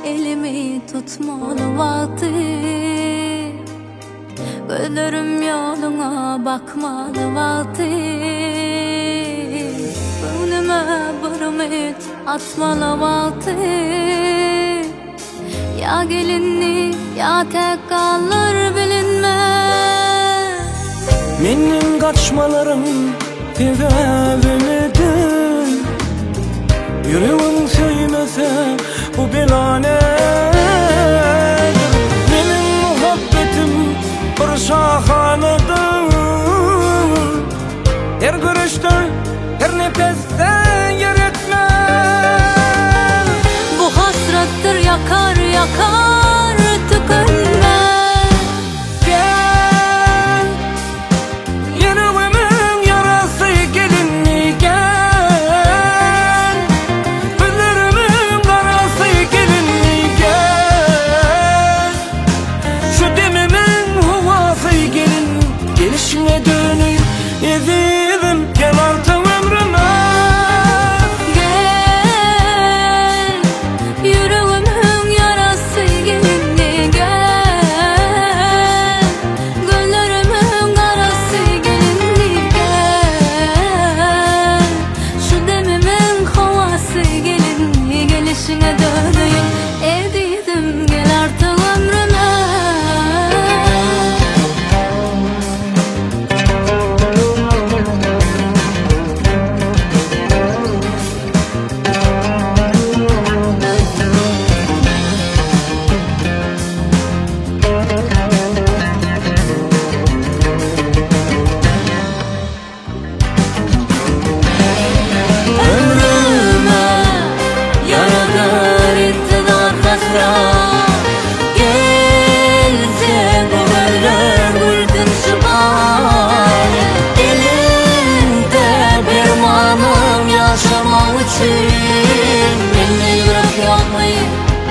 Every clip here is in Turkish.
elimi tutmalı vakti, gözlerim yoluna bakmalı vakti. Önüme bir ümit atmalı vakti. Ya gelinni ya tek kalır bilinmez. Menin kaçmalarım sebebimidin, yüreğim söymese bu bilane. Menin muhabbetim bir şahanedir, her görüşte her nefeste yer etmez. Bu hasrettir yakar yakar tükenmez. Gel, yüreğimin yarası gelinli gel, gözlerimin karası gelinli gel. Şu demimin havası gelin, gelişine dönüp ezildim, gel artık ömrüme. Beni yürek yakmayı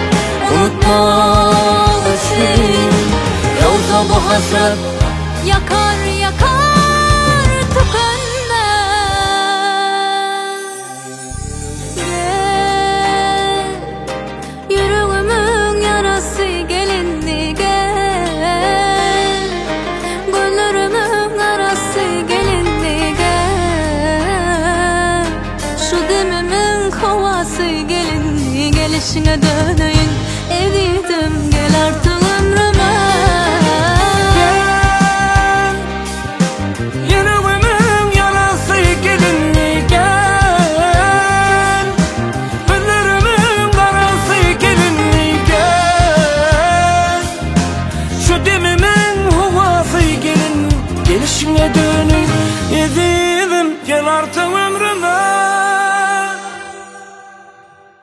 unutmak için, yoksa bu hasret yakar yakar tükenmez. Gel, yüreğimin yarası gelinli gel, gözlerimin arası gelinli gel. Şu demimin havası gelinli, gelişine döneyim evidim, gel artık ömrüme. Gel, yüreğimin yarası gelinli gel, gözlerimin karası gelinli gel. Şu demimin havası gelin, gelişine dönüp ezildim, gel artık